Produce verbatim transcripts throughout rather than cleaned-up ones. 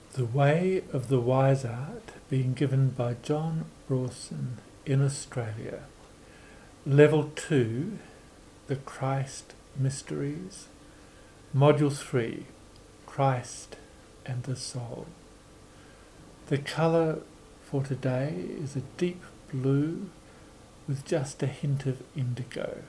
The Way of the Wise Art, being given by John Rawson in Australia. Level two, The Christ Mysteries. Module three, Christ and the Soul. The colour for today is a deep blue with just a hint of indigo.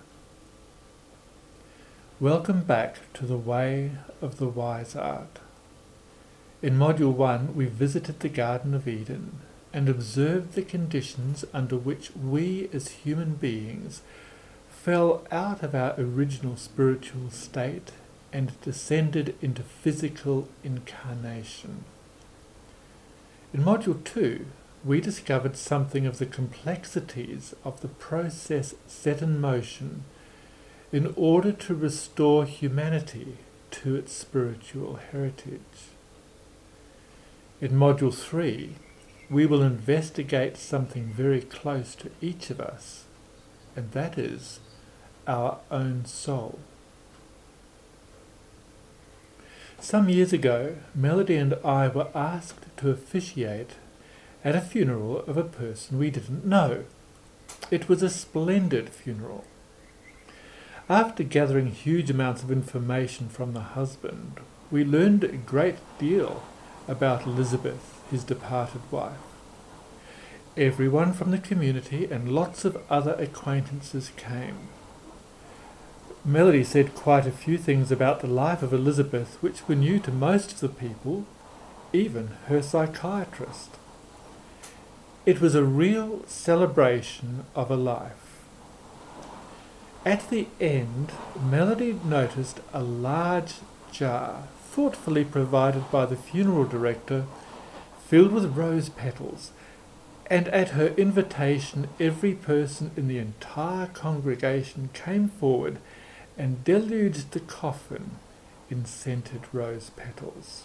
Welcome back to The Way of the Wise Art. In Module one, we visited the Garden of Eden and observed the conditions under which we as human beings fell out of our original spiritual state and descended into physical incarnation. In Module two, we discovered something of the complexities of the process set in motion in order to restore humanity to its spiritual heritage. In Module three, we will investigate something very close to each of us, and that is our own soul. Some years ago, Melody and I were asked to officiate at a funeral of a person we didn't know. It was a splendid funeral. After gathering huge amounts of information from the husband, we learned a great deal about Elizabeth, his departed wife. Everyone from the community and lots of other acquaintances came. Melody said quite a few things about the life of Elizabeth which were new to most of the people, even her psychiatrist. It was a real celebration of a life. At the end, Melody noticed a large jar, thoughtfully provided by the funeral director, filled with rose petals, and at her invitation every person in the entire congregation came forward and deluged the coffin in scented rose petals.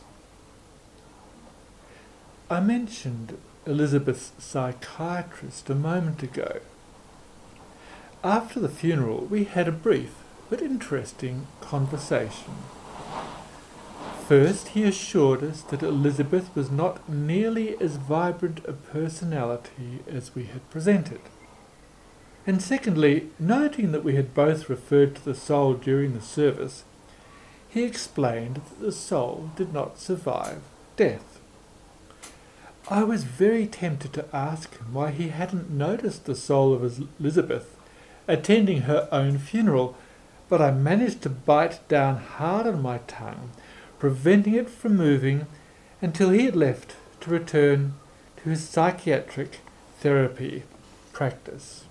I mentioned Elizabeth's psychiatrist a moment ago. After the funeral, we had a brief but interesting conversation. First, he assured us that Elizabeth was not nearly as vibrant a personality as we had presented. And secondly, noting that we had both referred to the soul during the service, he explained that the soul did not survive death. I was very tempted to ask him why he hadn't noticed the soul of Elizabeth attending her own funeral, but I managed to bite down hard on my tongue, preventing it from moving until he had left to return to his psychiatric therapy practice.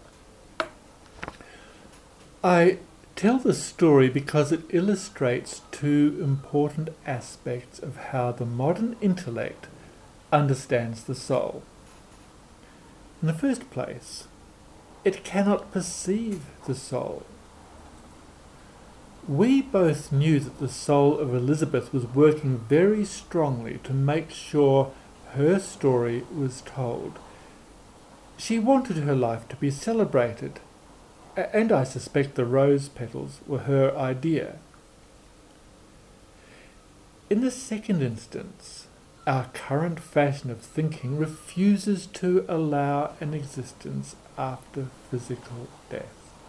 I tell this story because it illustrates two important aspects of how the modern intellect understands the soul. In the first place, it cannot perceive the soul. We both knew that the soul of Elizabeth was working very strongly to make sure her story was told. She wanted her life to be celebrated, and I suspect the rose petals were her idea. In the second instance, our current fashion of thinking refuses to allow an existence after physical death.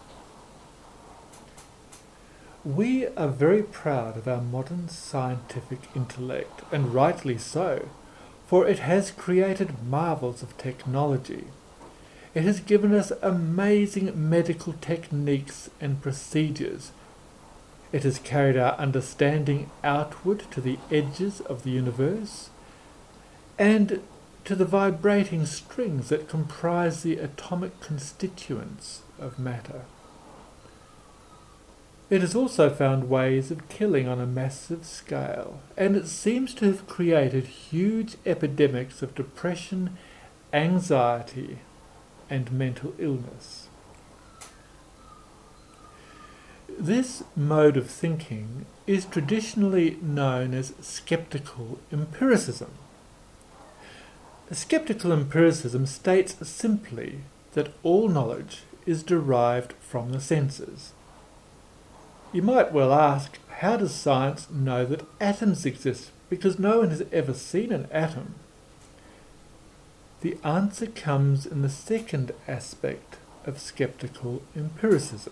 We are very proud of our modern scientific intellect, and rightly so, for it has created marvels of technology. It has given us amazing medical techniques and procedures. It has carried our understanding outward to the edges of the universe and to the vibrating strings that comprise the atomic constituents of matter. It has also found ways of killing on a massive scale, and it seems to have created huge epidemics of depression, anxiety, and mental illness. This mode of thinking is traditionally known as skeptical empiricism. Skeptical empiricism states simply that all knowledge is derived from the senses. You might well ask, how does science know that atoms exist? Because no one has ever seen an atom. The answer comes in the second aspect of skeptical empiricism.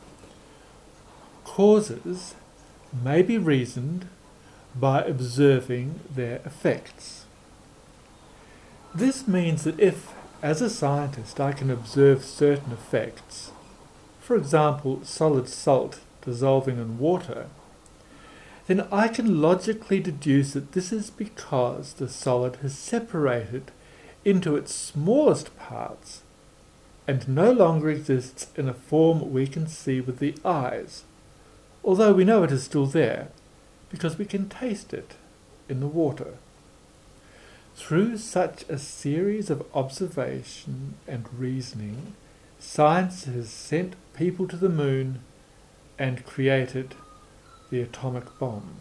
Causes may be reasoned by observing their effects. This means that if, as a scientist, I can observe certain effects, for example, solid salt dissolving in water, then I can logically deduce that this is because the solid has separated into its smallest parts and no longer exists in a form we can see with the eyes, although we know it is still there because we can taste it in the water. Through such a series of observation and reasoning, science has sent people to the moon and created the atomic bomb.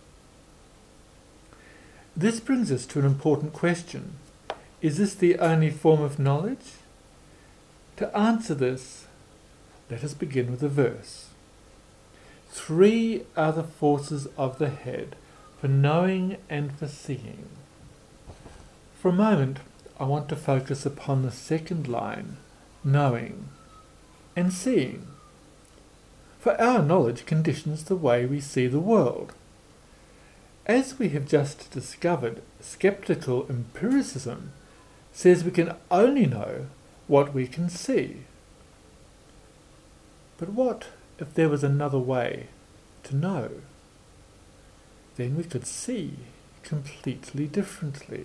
This brings us to an important question. Is this the only form of knowledge? To answer this, let us begin with a verse. Three are the forces of the head for knowing and for seeing. For a moment, I want to focus upon the second line, knowing and seeing. For our knowledge conditions the way we see the world. As we have just discovered, skeptical empiricism says we can only know what we can see. But what if there was another way to know? Then we could see completely differently.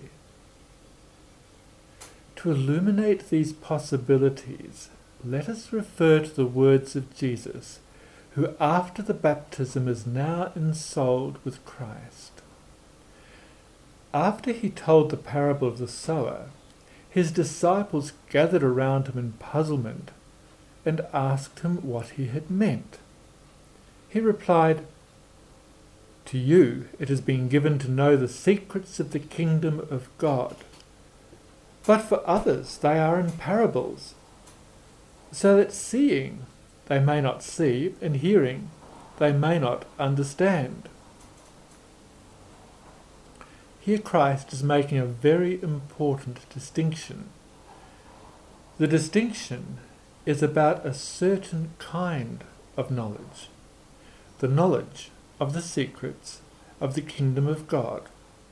To illuminate these possibilities, let us refer to the words of Jesus, who after the baptism is now ensouled with Christ. After he told the parable of the sower, his disciples gathered around him in puzzlement and asked him what he had meant. He replied, "To you it has been given to know the secrets of the kingdom of God, but for others they are in parables, so that seeing they may not see, and hearing they may not understand." Here Christ is making a very important distinction. The distinction is about a certain kind of knowledge, the knowledge of the secrets of the kingdom of God.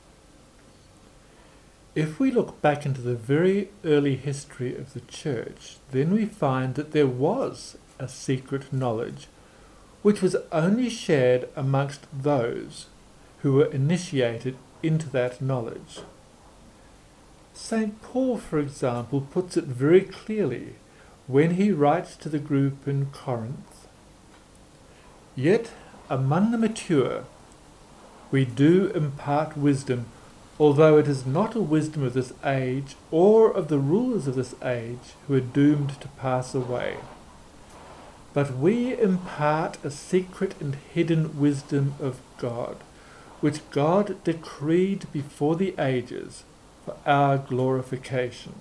If we look back into the very early history of the church, then we find that there was a secret knowledge which was only shared amongst those who were initiated into that knowledge. Saint Paul, for example, puts it very clearly when he writes to the group in Corinth, "Yet among the mature we do impart wisdom, although it is not a wisdom of this age or of the rulers of this age who are doomed to pass away. But we impart a secret and hidden wisdom of God, which God decreed before the ages for our glorification."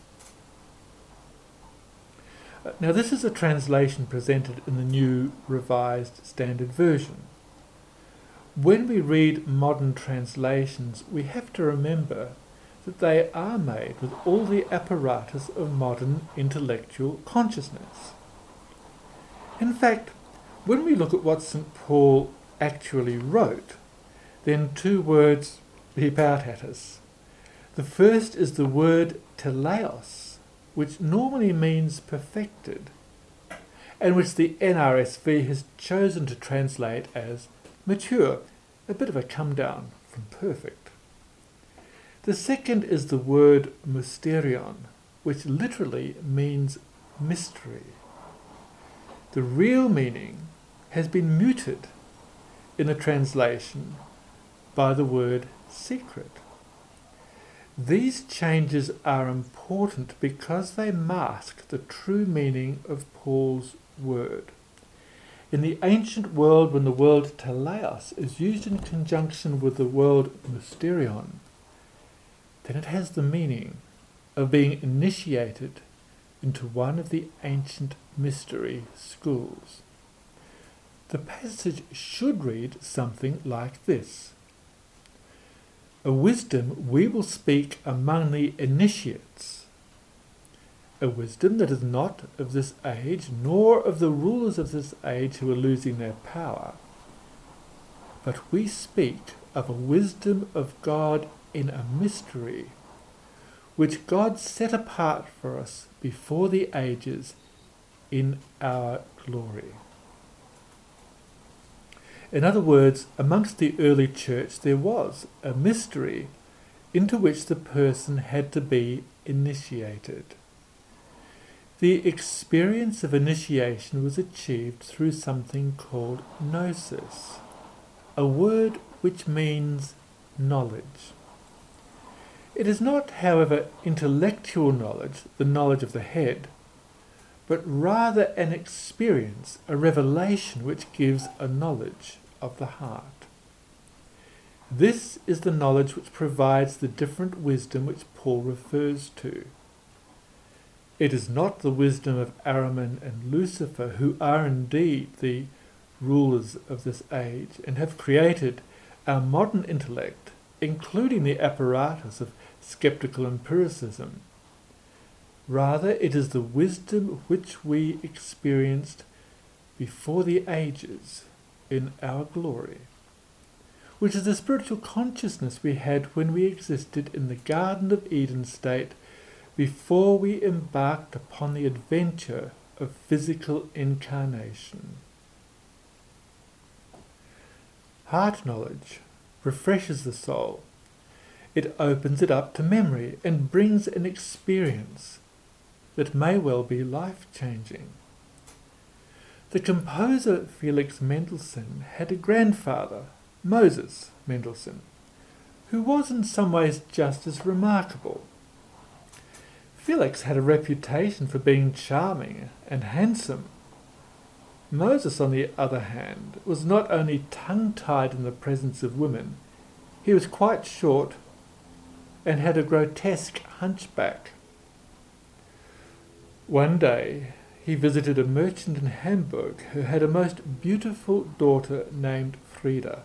Now this is a translation presented in the New Revised Standard Version. When we read modern translations, we have to remember that they are made with all the apparatus of modern intellectual consciousness. In fact, when we look at what Saint Paul actually wrote, then two words leap out at us. The first is the word teleos, which normally means perfected, and which the N R S V has chosen to translate as mature, a bit of a come down from perfect. The second is the word mysterion, which literally means mystery. The real meaning has been muted in the translation by the word secret. These changes are important because they mask the true meaning of Paul's word. In the ancient world, when the word teleos is used in conjunction with the word mysterion, then it has the meaning of being initiated into one of the ancient mystery schools. the passage should read something like this. A wisdom we will speak among the initiates, a wisdom that is not of this age, nor of the rulers of this age who are losing their power, but we speak of a wisdom of God in a mystery, which God set apart for us before the ages in our glory. In other words, amongst the early church there was a mystery into which the person had to be initiated. The experience of initiation was achieved through something called gnosis, a word which means knowledge. It is not, however, intellectual knowledge, the knowledge of the head, but rather an experience, a revelation which gives a knowledge of the heart. This is the knowledge which provides the different wisdom which Paul refers to. It is not the wisdom of Ahriman and Lucifer, who are indeed the rulers of this age and have created our modern intellect, including the apparatus of skeptical empiricism. Rather, it is the wisdom which we experienced before the ages in our glory, which is the spiritual consciousness we had when we existed in the Garden of Eden state before we embarked upon the adventure of physical incarnation. Heart knowledge refreshes the soul. It opens it up to memory and brings an experience that may well be life-changing. The composer Felix Mendelssohn had a grandfather, Moses Mendelssohn, who was in some ways just as remarkable. Felix had a reputation for being charming and handsome. Moses, on the other hand, was not only tongue-tied in the presence of women, he was quite short and had a grotesque hunchback. One day he visited a merchant in Hamburg who had a most beautiful daughter named Frida.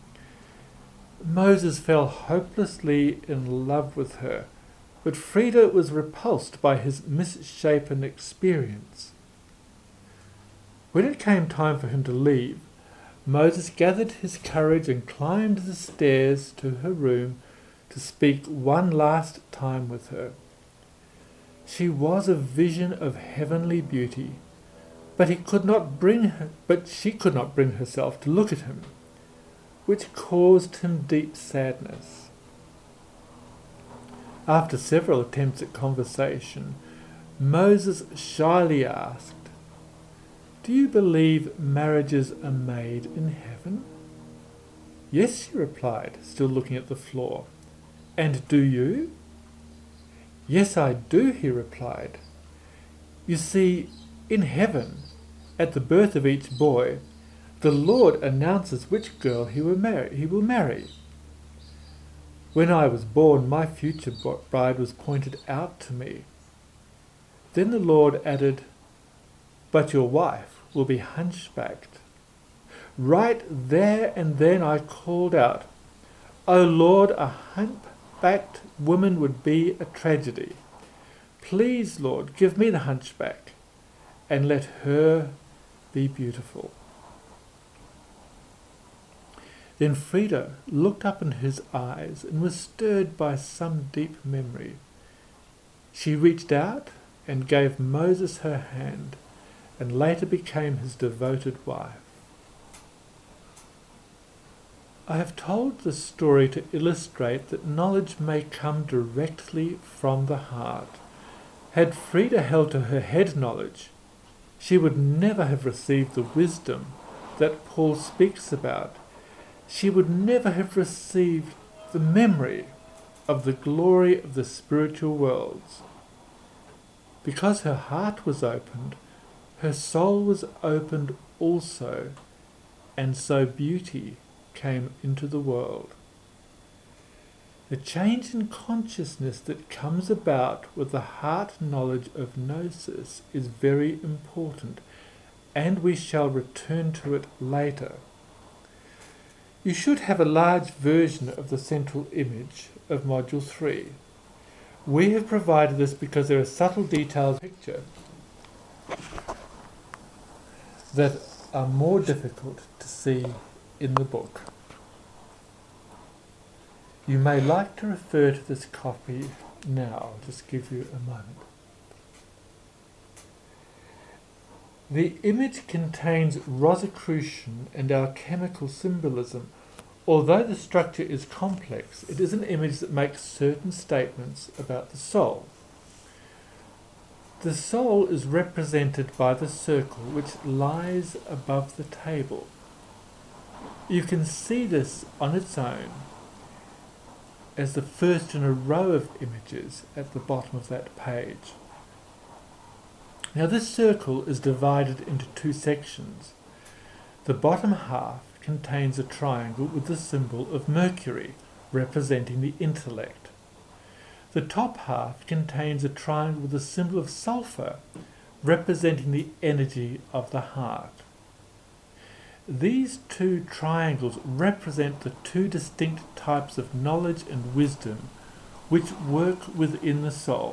Moses fell hopelessly in love with her, but Frida was repulsed by his misshapen experience. When it came time for him to leave, Moses gathered his courage and climbed the stairs to her room to speak one last time with her. She was a vision of heavenly beauty, but he could not bring her, but she could not bring herself to look at him, which caused him deep sadness. After several attempts at conversation, Moses shyly asked, "Do you believe marriages are made in heaven?" "Yes," she replied, still looking at the floor. "And do you?" "Yes, I do," he replied. "You see, in heaven, at the birth of each boy, the Lord announces which girl he will marry. He will marry. When I was born, my future bride was pointed out to me. Then the Lord added, 'But your wife will be hunchbacked.' Right there and then I called out, 'O Lord, a hunchbacked woman would be a tragedy. Please, Lord, give me the hunchback, and let her be beautiful.'" Then Frida looked up in his eyes and was stirred by some deep memory. She reached out and gave Moses her hand, and later became his devoted wife. I have told this story to illustrate that knowledge may come directly from the heart. Had Frida held to her head knowledge, she would never have received the wisdom that Paul speaks about. She would never have received the memory of the glory of the spiritual worlds. Because her heart was opened, her soul was opened also, and so beauty came into the world. The change in consciousness that comes about with the heart knowledge of gnosis is very important, and we shall return to it later. You should have a large version of the central image of Module three. We have provided this because there are subtle details in the picture that are more difficult to see in the book. You may like to refer to this copy now. I'll just give you a moment. The image contains Rosicrucian and alchemical symbolism. Although the structure is complex, it is an image that makes certain statements about the soul. The soul is represented by the circle which lies above the table. You can see this on its own as the first in a row of images at the bottom of that page. Now this circle is divided into two sections. The bottom half contains a triangle with the symbol of Mercury, representing the intellect. The top half contains a triangle with the symbol of sulfur, representing the energy of the heart. These two triangles represent the two distinct types of knowledge and wisdom which work within the soul.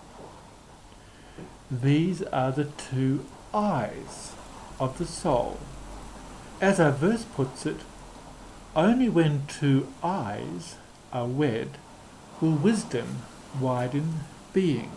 These are the two eyes of the soul. As our verse puts it, only when two eyes are wed will wisdom widen being.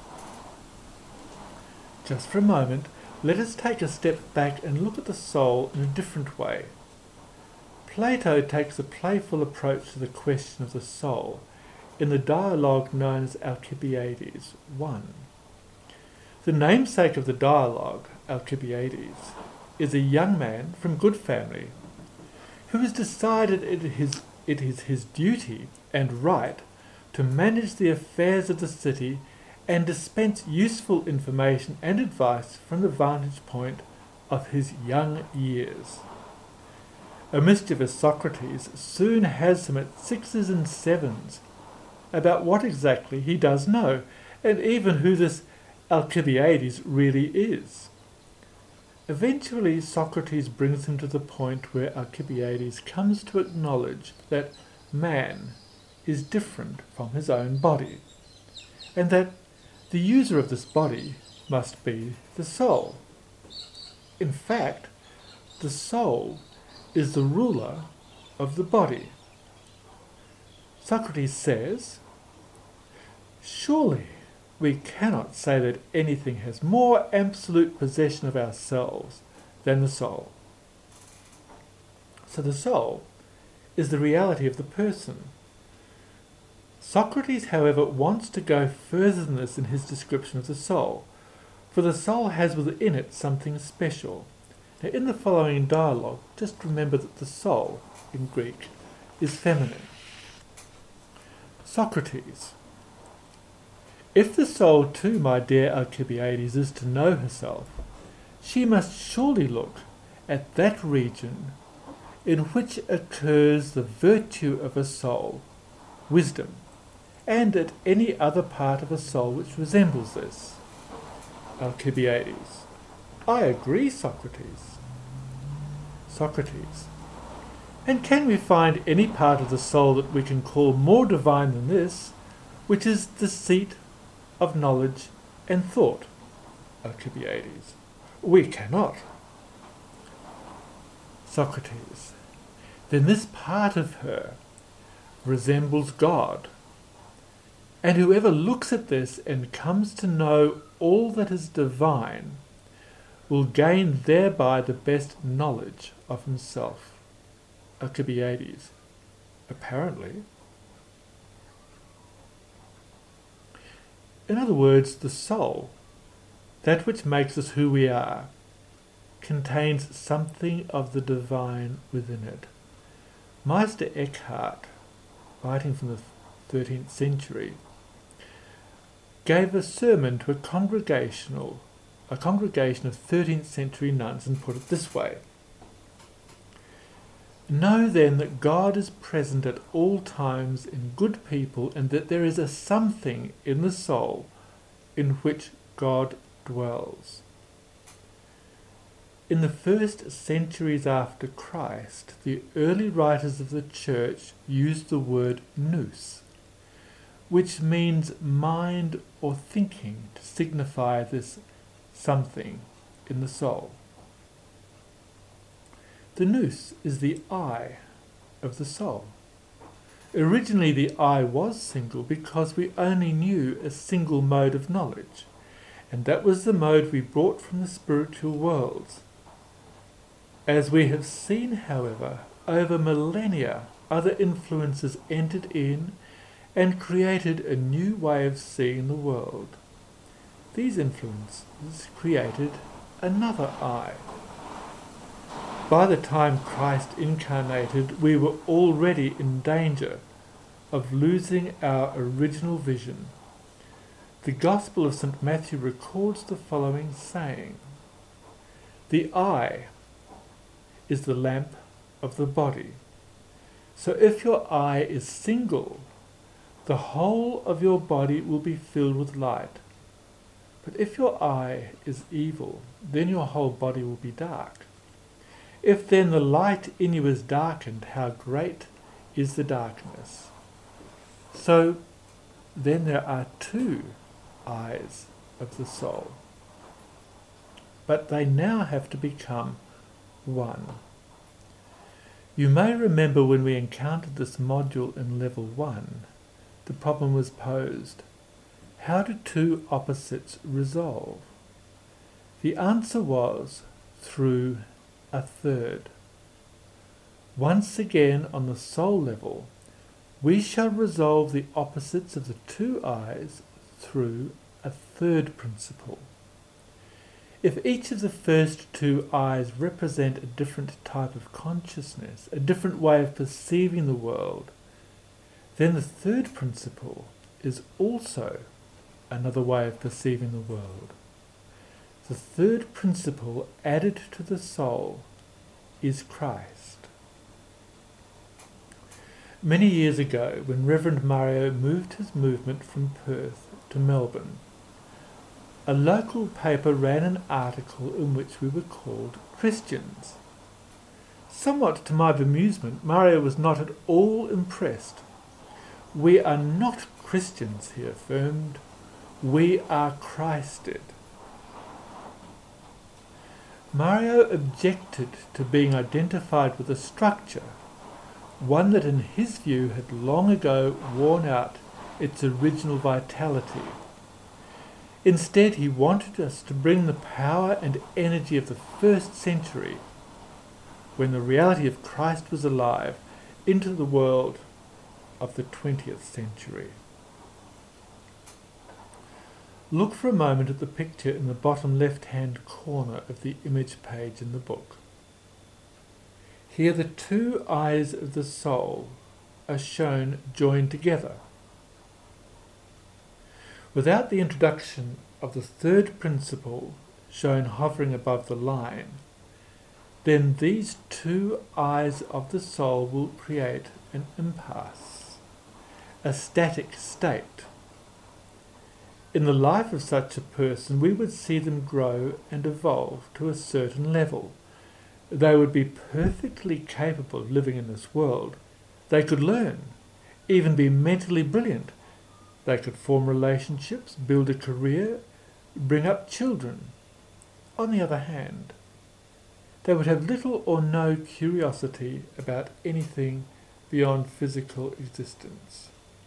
Just for a moment, let us take a step back and look at the soul in a different way. Plato takes a playful approach to the question of the soul in the dialogue known as Alcibiades one. The namesake of the dialogue, Alcibiades, is a young man from good family who has decided it is, it is his duty and right to manage the affairs of the city and dispense useful information and advice from the vantage point of his young years. A mischievous Socrates soon has him at sixes and sevens about what exactly he does know, and even who this Alcibiades really is. Eventually, Socrates brings him to the point where Alcibiades comes to acknowledge that man is different from his own body, and that the user of this body must be the soul. In fact, the soul is the ruler of the body. Socrates says, "Surely we cannot say that anything has more absolute possession of ourselves than the soul." So the soul is the reality of the person. Socrates, however, wants to go further than this in his description of the soul, for the soul has within it something special. Now, in the following dialogue, just remember that the soul, in Greek, is feminine. Socrates: "If the soul too, my dear Alcibiades, is to know herself, she must surely look at that region in which occurs the virtue of a soul, wisdom, and at any other part of a soul which resembles this." Alcibiades: "I agree, Socrates." Socrates: "And can we find any part of the soul that we can call more divine than this, which is the seat of knowledge and thought?" Alcibiades: "We cannot." Socrates: "Then this part of her resembles God, and whoever looks at this and comes to know all that is divine will gain thereby the best knowledge of himself." Alcibiades: "Apparently." In other words, the soul, that which makes us who we are, contains something of the divine within it. Meister Eckhart, writing from the thirteenth century, gave a sermon to a congregational, a congregation of thirteenth century nuns and put it this way: "Know then that God is present at all times in good people, and that there is a something in the soul in which God dwells." In the first centuries after Christ, the early writers of the church used the word nous, which means mind or thinking, to signify this something in the soul. The nous is the I of the soul. Originally the I was single because we only knew a single mode of knowledge, and that was the mode we brought from the spiritual worlds. As we have seen, however, over millennia, other influences entered in and created a new way of seeing the world. These influences created another I. By the time Christ incarnated, we were already in danger of losing our original vision. The Gospel of Saint Matthew records the following saying: "The eye is the lamp of the body. So if your eye is single, the whole of your body will be filled with light. But if your eye is evil, then your whole body will be dark. If then the light in you is darkened, how great is the darkness?" So then there are two eyes of the soul, but they now have to become one. You may remember when we encountered this module in level one, the problem was posed: how do two opposites resolve? The answer was through a third. Once again, on the soul level, we shall resolve the opposites of the two eyes through a third principle. If each of the first two eyes represent a different type of consciousness, a different way of perceiving the world, then the third principle is also another way of perceiving the world. The third principle added to the soul is Christ. Many years ago, when Reverend Mario moved his movement from Perth to Melbourne, a local paper ran an article in which we were called Christians. Somewhat to my bemusement, Mario was not at all impressed. "We are not Christians," he affirmed. "We are Christed." Mario objected to being identified with a structure, one that in his view had long ago worn out its original vitality. Instead, he wanted us to bring the power and energy of the first century, when the reality of Christ was alive, into the world of the twentieth century. Look for a moment at the picture in the bottom left-hand corner of the image page in the book. Here the two eyes of the soul are shown joined together. Without the introduction of the third principle shown hovering above the line, then these two eyes of the soul will create an impasse, a static state. In the life of such a person, we would see them grow and evolve to a certain level. They would be perfectly capable of living in this world. They could learn, even be mentally brilliant. They could form relationships, build a career, bring up children. On the other hand, they would have little or no curiosity about anything beyond physical existence.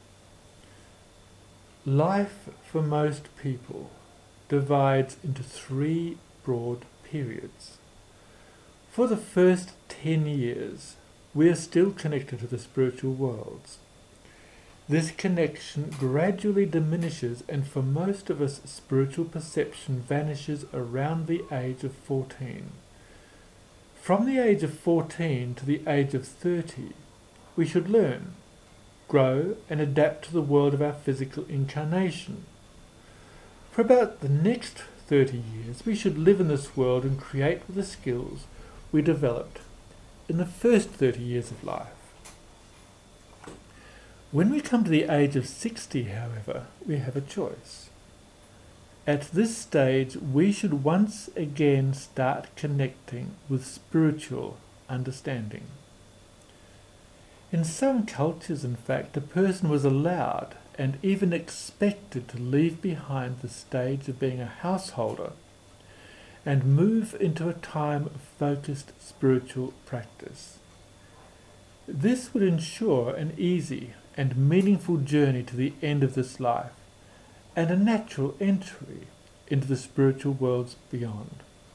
Life for most people divides into three broad periods. For the first ten years, we are still connected to the spiritual worlds. This connection gradually diminishes, and for most of us, spiritual perception vanishes around the age of fourteen. From the age of fourteen to the age of thirty, we should learn, grow and adapt to the world of our physical incarnation. For about the next thirty years, we should live in this world and create with the skills we developed in the first thirty years of life. When we come to the age of sixty, however, we have a choice. At this stage, we should once again start connecting with spiritual understanding. In some cultures, in fact, a person was allowed and even expected to leave behind the stage of being a householder and move into a time of focused spiritual practice. This would ensure an easy and meaningful journey to the end of this life and a natural entry into the spiritual worlds beyond.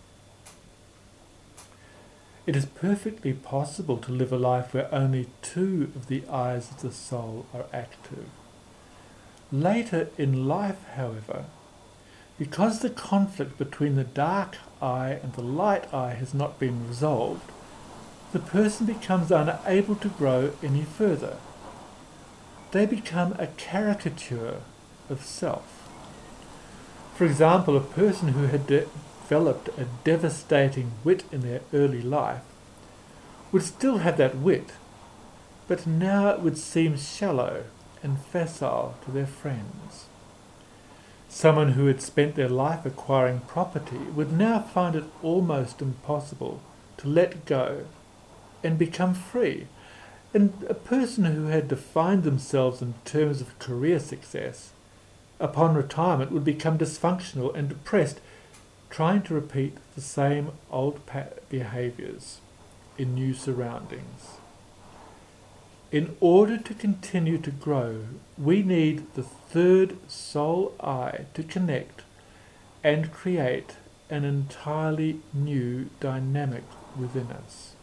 It is perfectly possible to live a life where only two of the eyes of the soul are active. Later in life, however, because the conflict between the dark eye and the light eye has not been resolved, the person becomes unable to grow any further. They become a caricature of self. For example, a person who had de- developed a devastating wit in their early life would still have that wit, but now it would seem shallow and facile to their friends. Someone who had spent their life acquiring property would now find it almost impossible to let go and become free. And a person who had defined themselves in terms of career success, upon retirement would become dysfunctional and depressed, trying to repeat the same old pa- behaviours in new surroundings. In order to continue to grow, we need the third soul eye to connect and create an entirely new dynamic within us.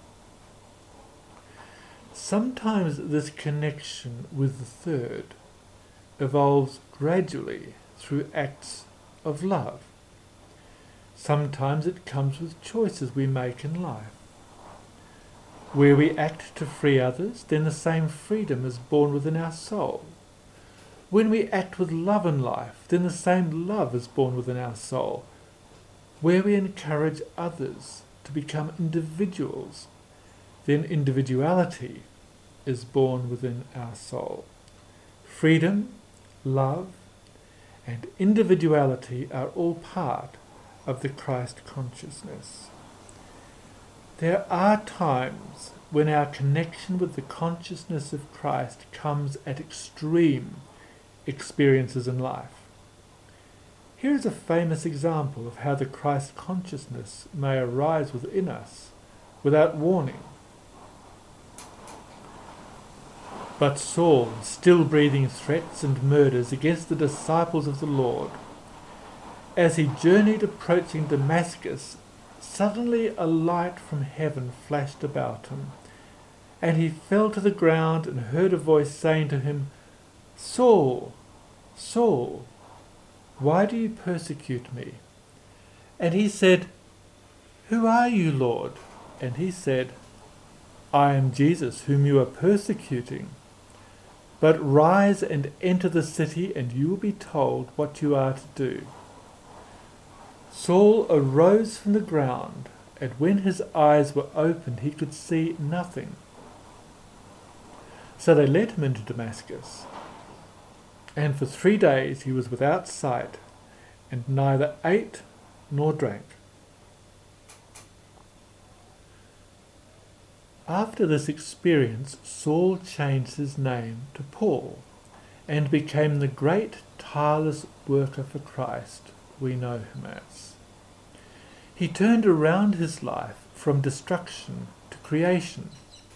Sometimes this connection with the third evolves gradually through acts of love. Sometimes it comes with choices we make in life. Where we act to free others, then the same freedom is born within our soul. When we act with love in life, then the same love is born within our soul. Where we encourage others to become individuals, then individuality is born within our soul. Freedom, love, and individuality are all part of the Christ consciousness. There are times when our connection with the consciousness of Christ comes at extreme experiences in life. Here is a famous example of how the Christ consciousness may arise within us without warning. But Saul, still breathing threats and murders against the disciples of the Lord, as he journeyed approaching Damascus, suddenly a light from heaven flashed about him, and he fell to the ground and heard a voice saying to him, "Saul, Saul, why do you persecute me?" And he said, "Who are you, Lord?" And he said, "I am Jesus, whom you are persecuting. But rise and enter the city, and you will be told what you are to do." Saul arose from the ground, and when his eyes were opened, he could see nothing. So they led him into Damascus, and for three days he was without sight, and neither ate nor drank. After this experience, Saul changed his name to Paul, and became the great tireless worker for Christ we know him as. He turned around his life from destruction to creation.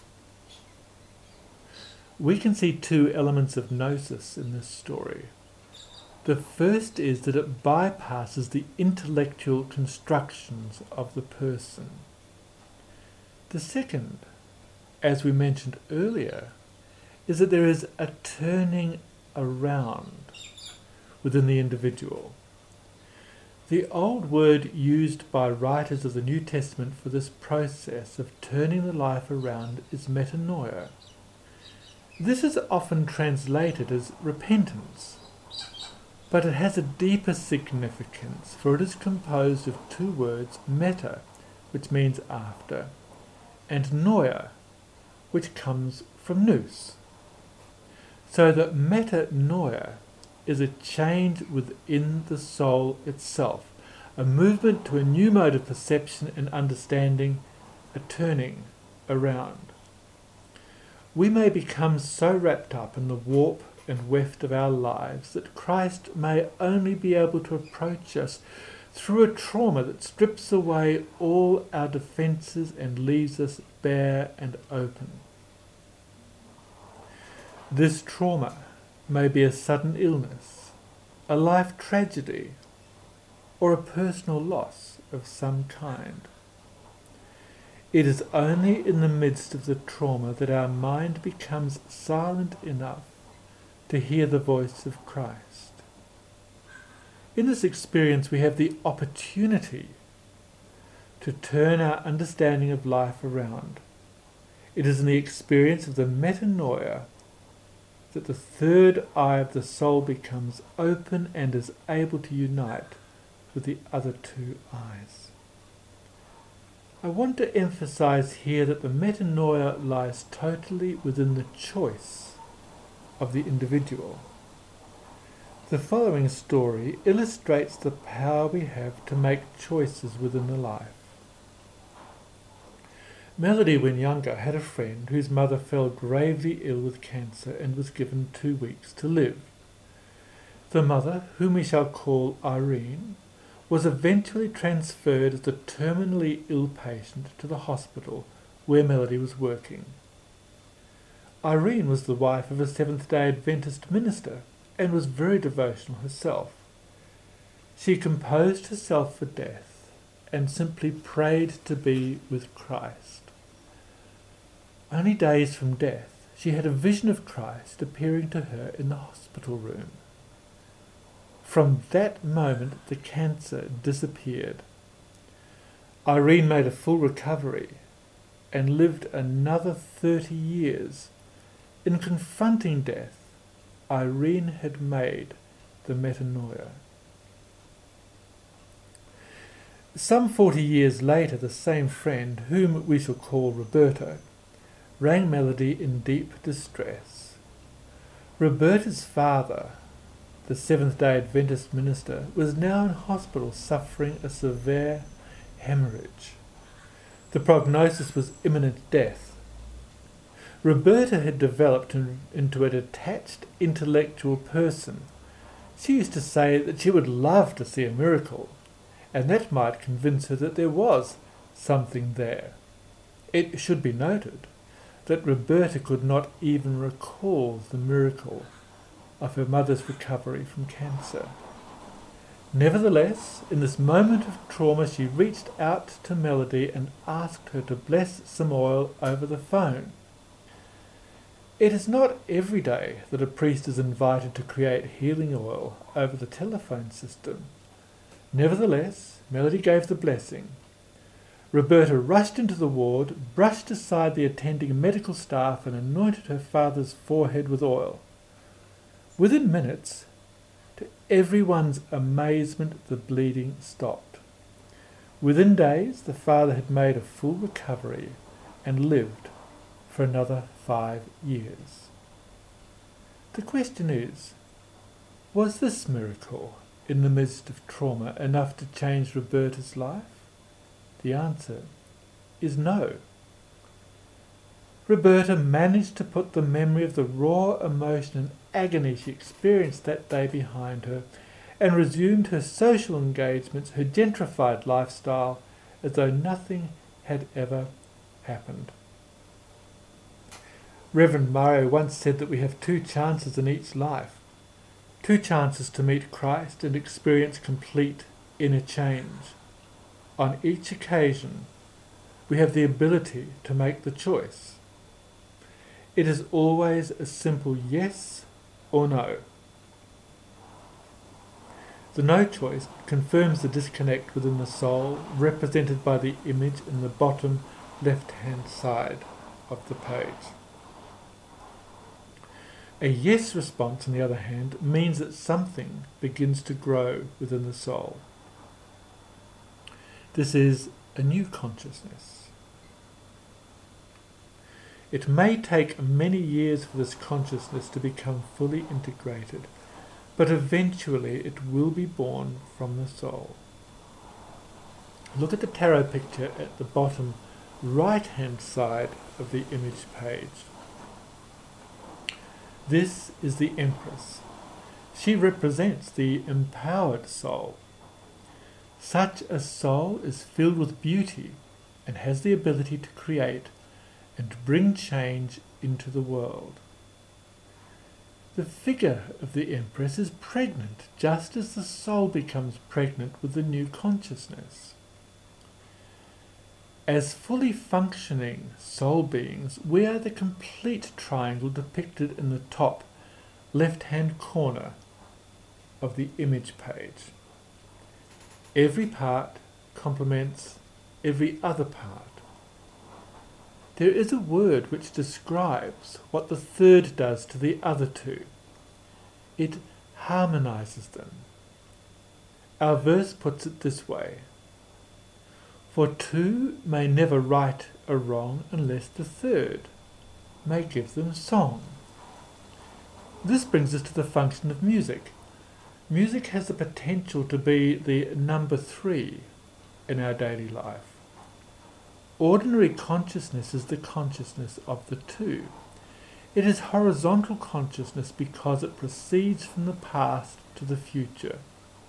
We can see two elements of gnosis in this story. The first is that it bypasses the intellectual constructions of the person. The second, as we mentioned earlier, is that there is a turning around within the individual. The old word used by writers of the New Testament for this process of turning the life around is metanoia. This is often translated as repentance, but it has a deeper significance, for it is composed of two words, meta, which means after, and noia, which comes from nous. So that metanoia is a change within the soul itself, a movement to a new mode of perception and understanding, a turning around. We may become so wrapped up in the warp and weft of our lives that Christ may only be able to approach us through a trauma that strips away all our defences and leaves us bare and open. This trauma may be a sudden illness, a life tragedy, or a personal loss of some kind. It is only in the midst of the trauma that our mind becomes silent enough to hear the voice of Christ. In this experience, we have the opportunity to turn our understanding of life around. It is in the experience of the metanoia that the third eye of the soul becomes open and is able to unite with the other two eyes. I want to emphasize here that the metanoia lies totally within the choice of the individual. The following story illustrates the power we have to make choices within the life. Melody, when younger, had a friend whose mother fell gravely ill with cancer and was given two weeks to live. The mother, whom we shall call Irene, was eventually transferred as a terminally ill patient to the hospital where Melody was working. Irene was the wife of a Seventh-day Adventist minister and was very devotional herself. She composed herself for death and simply prayed to be with Christ. Only days from death, she had a vision of Christ appearing to her in the hospital room. From that moment, the cancer disappeared. Irene made a full recovery and lived another thirty years. In confronting death, Irene had made the metanoia. Some forty years later, the same friend, whom we shall call Roberta, rang Melody in deep distress. Roberta's father, the Seventh-day Adventist minister, was now in hospital suffering a severe hemorrhage. The prognosis was imminent death. Roberta had developed in, into a detached intellectual person. She used to say that she would love to see a miracle, and that might convince her that there was something there. It should be noted that Roberta could not even recall the miracle of her mother's recovery from cancer. Nevertheless, in this moment of trauma, she reached out to Melody and asked her to bless some oil over the phone. It is not every day that a priest is invited to create healing oil over the telephone system. Nevertheless, Melody gave the blessing. Roberta rushed into the ward, brushed aside the attending medical staff, and anointed her father's forehead with oil. Within minutes, to everyone's amazement, the bleeding stopped. Within days, the father had made a full recovery and lived for another five years. The question is, was this miracle in the midst of trauma enough to change Roberta's life? The answer is no. Roberta managed to put the memory of the raw emotion and agony she experienced that day behind her and resumed her social engagements, her gentrified lifestyle, as though nothing had ever happened. Reverend Mario once said that we have two chances in each life, two chances to meet Christ and experience complete inner change. On each occasion, we have the ability to make the choice. It is always a simple yes or no. The no choice confirms the disconnect within the soul, represented by the image in the bottom left-hand side of the page. A yes response, on the other hand, means that something begins to grow within the soul. This is a new consciousness. It may take many years for this consciousness to become fully integrated, but eventually it will be born from the soul. Look at the tarot picture at the bottom right-hand side of the image page. This is the Empress. She represents the empowered soul. Such a soul is filled with beauty and has the ability to create and bring change into the world. The figure of the Empress is pregnant just as the soul becomes pregnant with the new consciousness. As fully functioning soul beings, we are the complete triangle depicted in the top left-hand corner of the image page. Every part complements every other part. There is a word which describes what the third does to the other two. It harmonizes them. Our verse puts it this way: for two may never right a wrong unless the third may give them song. This brings us to the function of music. Music has the potential to be the number three in our daily life. Ordinary consciousness is the consciousness of the two. It is horizontal consciousness because it proceeds from the past to the future.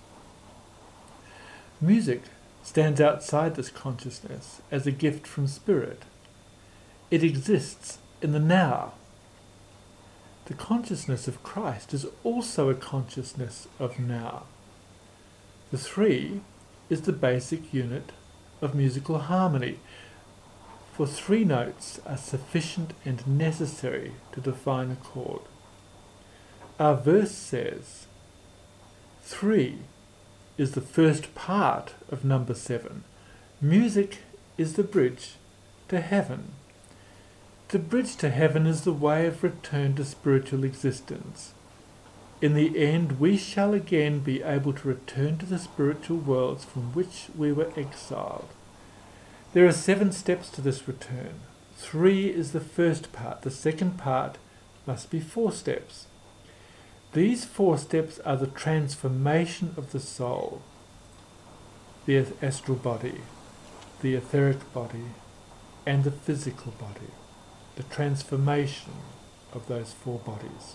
Music stands outside this consciousness as a gift from spirit. It exists in the now. The consciousness of Christ is also a consciousness of now. The three is the basic unit of musical harmony, for three notes are sufficient and necessary to define a chord. Our verse says, three is the first part of number seven. Music is the bridge to heaven. The bridge to heaven is the way of return to spiritual existence. In the end, we shall again be able to return to the spiritual worlds from which we were exiled. There are seven steps to this return. Three is the first part. The second part must be four steps. These four steps are the transformation of the soul, the astral body, the etheric body, and the physical body. The transformation of those four bodies.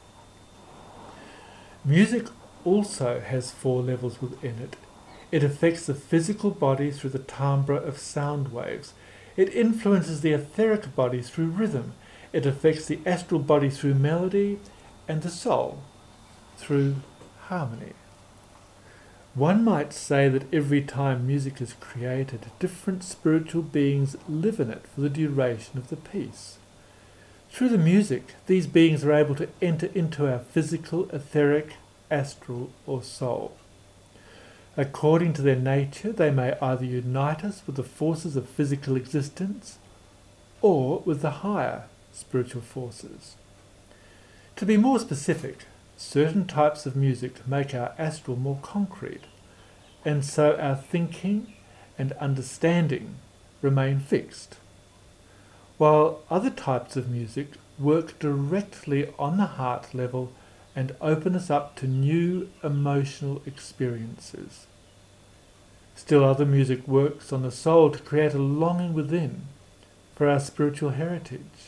Music also has four levels within it. It affects the physical body through the timbre of sound waves. It influences the etheric body through rhythm. It affects the astral body through melody, and the soul through harmony. One might say that every time music is created, different spiritual beings live in it for the duration of the piece. Through the music, these beings are able to enter into our physical, etheric, astral, or soul. According to their nature, they may either unite us with the forces of physical existence or with the higher spiritual forces. To be more specific, certain types of music make our astral more concrete, and so our thinking and understanding remain fixed, while other types of music work directly on the heart level and open us up to new emotional experiences. Still other music works on the soul to create a longing within for our spiritual heritage.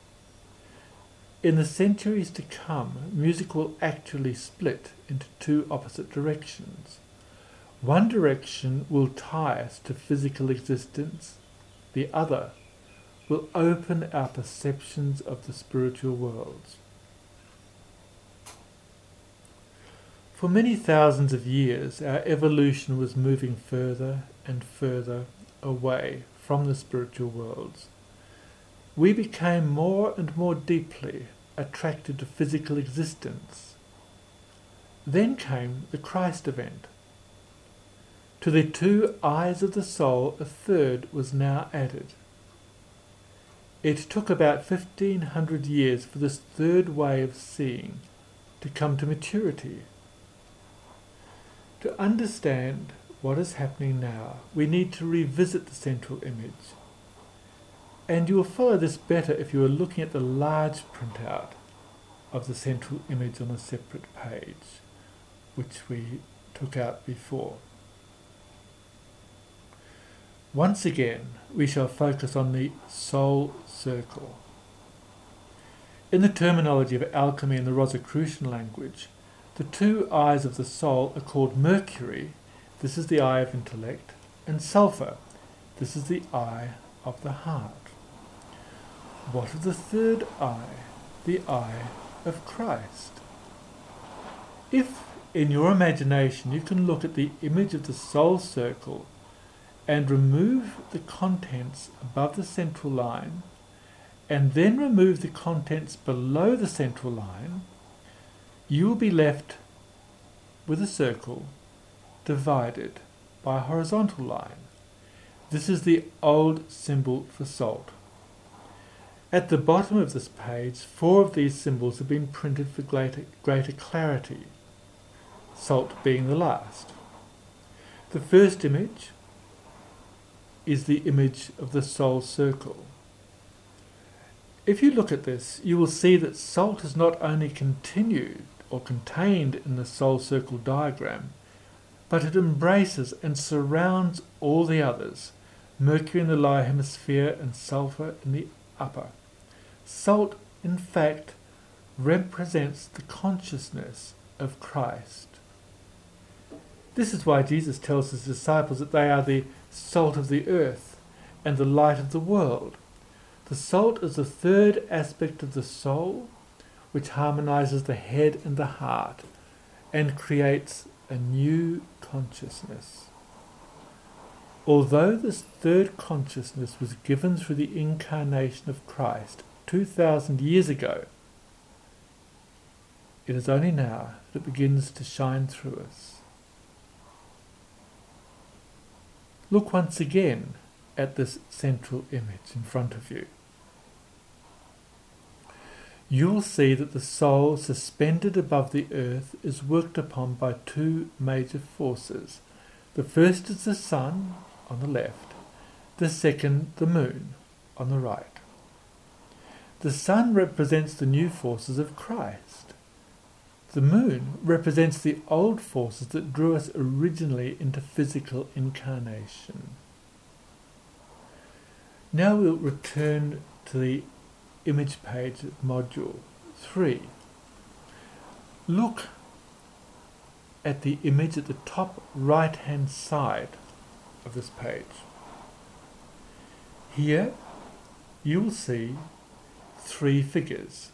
In the centuries to come, music will actually split into two opposite directions. One direction will tie us to physical existence, the other will open our perceptions of the spiritual worlds. For many thousands of years, our evolution was moving further and further away from the spiritual worlds. We became more and more deeply attracted to physical existence. Then came the Christ event. To the two eyes of the soul, a third was now added. It took about fifteen hundred years for this third way of seeing to come to maturity. To understand what is happening now, we need to revisit the central image. And you will follow this better if you are looking at the large printout of the central image on a separate page. which we took out before. Once again, we shall focus on the soul circle. In the terminology of alchemy and the Rosicrucian language, the two eyes of the soul are called Mercury, this is the eye of intellect, and Sulphur, this is the eye of the heart. What of the third eye, the eye of Christ? If in your imagination you can look at the image of the soul circle and remove the contents above the central line, and then remove the contents below the central line, you will be left with a circle divided by a horizontal line. This is the old symbol for salt. At the bottom of this page, four of these symbols have been printed for greater, greater clarity, salt being the last. The first image is the image of the soul circle. If you look at this, you will see that salt is not only continued or contained in the soul circle diagram, but it embraces and surrounds all the others, Mercury in the lower hemisphere and Sulphur in the upper. Salt, in fact, represents the consciousness of Christ. This is why Jesus tells his disciples that they are the salt of the earth and the light of the world. The salt is the third aspect of the soul, which harmonizes the head and the heart and creates a new consciousness. Although this third consciousness was given through the incarnation of Christ two thousand years ago, it is only now that it begins to shine through us. Look once again at this central image in front of you. You'll see that the soul suspended above the earth is worked upon by two major forces. The first is the sun on the left, the second the moon on the right. The sun represents the new forces of Christ. The moon represents the old forces that drew us originally into physical incarnation. Now we'll return to the image page of module three. Look at the image at the top right hand side of this page. Here you will see three figures.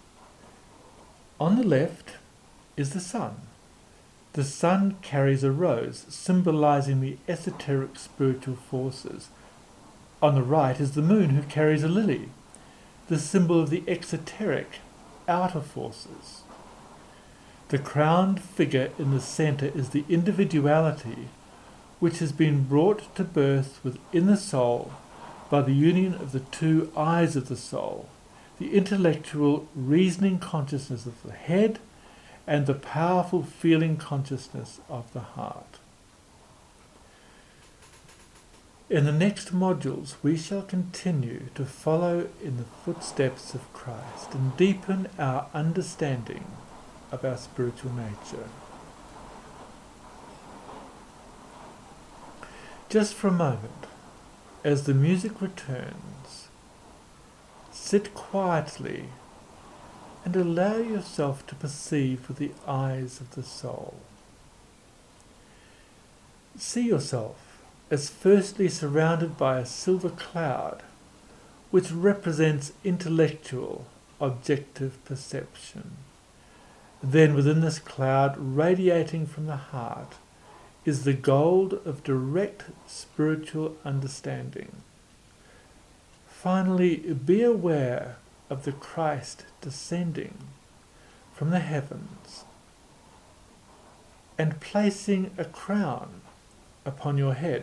On the left is the sun. The sun carries a rose, symbolizing the esoteric spiritual forces. On the right is the moon, who carries a lily, the symbol of the exoteric, outer forces. The crowned figure in the center is the individuality which has been brought to birth within the soul by the union of the two eyes of the soul, the intellectual reasoning consciousness of the head and the powerful feeling consciousness of the heart. In the next modules, we shall continue to follow in the footsteps of Christ and deepen our understanding of our spiritual nature. Just for a moment, as the music returns, sit quietly and allow yourself to perceive with the eyes of the soul. See yourself as firstly surrounded by a silver cloud, which represents intellectual, objective perception. Then within this cloud, radiating from the heart, is the gold of direct spiritual understanding. Finally, be aware of the Christ descending from the heavens and placing a crown upon your head.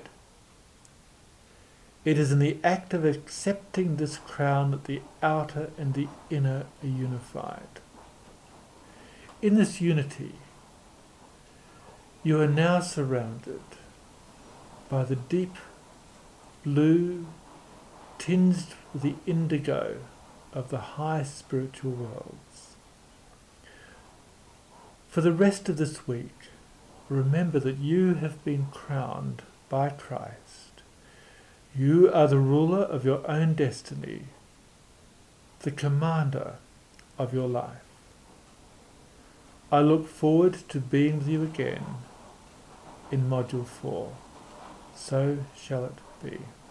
It is in the act of accepting this crown that the outer and the inner are unified. In this unity, you are now surrounded by the deep blue tinged with the indigo of the high spiritual worlds. For the rest of this week, remember that you have been crowned by Christ. You are the ruler of your own destiny, the commander of your life. I look forward to being with you again in Module four. So shall it be.